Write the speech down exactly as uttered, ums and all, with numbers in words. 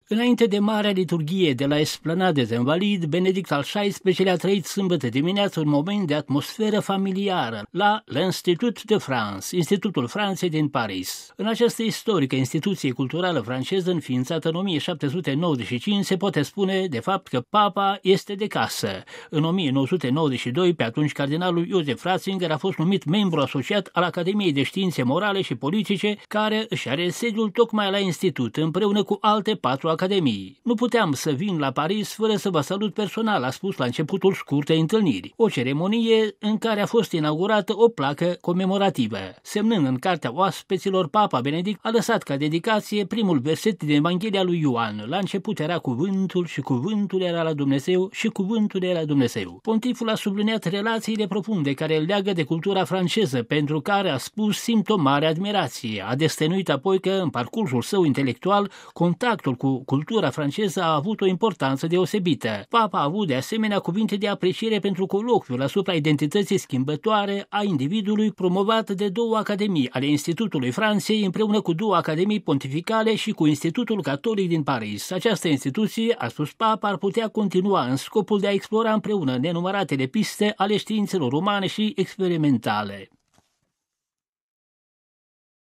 Înainte de Marea Liturghie de la Esplanade des Invalides, Benedict al șaisprezecelea a trăit sâmbătă dimineață un moment de atmosferă familiară la l'Institut de France, Institutul Franței din Paris. În această istorică instituție culturală franceză înființată în o mie șapte sute nouăzeci și cinci se poate spune de fapt că papa este de casă. În o mie nouă sute nouăzeci și doi, pe atunci cardinalul Joseph Ratzinger a fost numit membru asociat al Academiei de Științe Morale și Politice, care își are sediul tocmai la institut, împreună cu alte patru academii. Nu puteam să vin la Paris fără să vă salut personal, a spus la începutul scurtei întâlniri. O ceremonie în care a fost inaugurată o placă comemorativă. Semnând în cartea oaspeților, Papa Benedict a lăsat ca dedicație primul verset din Evanghelia lui Ioan. La început era cuvântul și cuvântul era la Dumnezeu și cuvântul era Dumnezeu. Pontiful a subliniat relațiile profunde care îl leagă de cultura franceză, pentru care a spus simt o mare admirație. A destăinuit apoi că în parcursul său intelectual contactul cu cultura franceză a avut o importanță deosebită. Papa a avut de asemenea cuvinte de apreciere pentru colocviul asupra identității schimbătoare a individului, promovat de două academii ale Institutului Franței împreună cu două academii pontificale și cu Institutul Catolic din Paris. Această instituție, a spus Papa, ar putea continua în scopul de a explora împreună nenumăratele piste ale științelor umane și experimentale.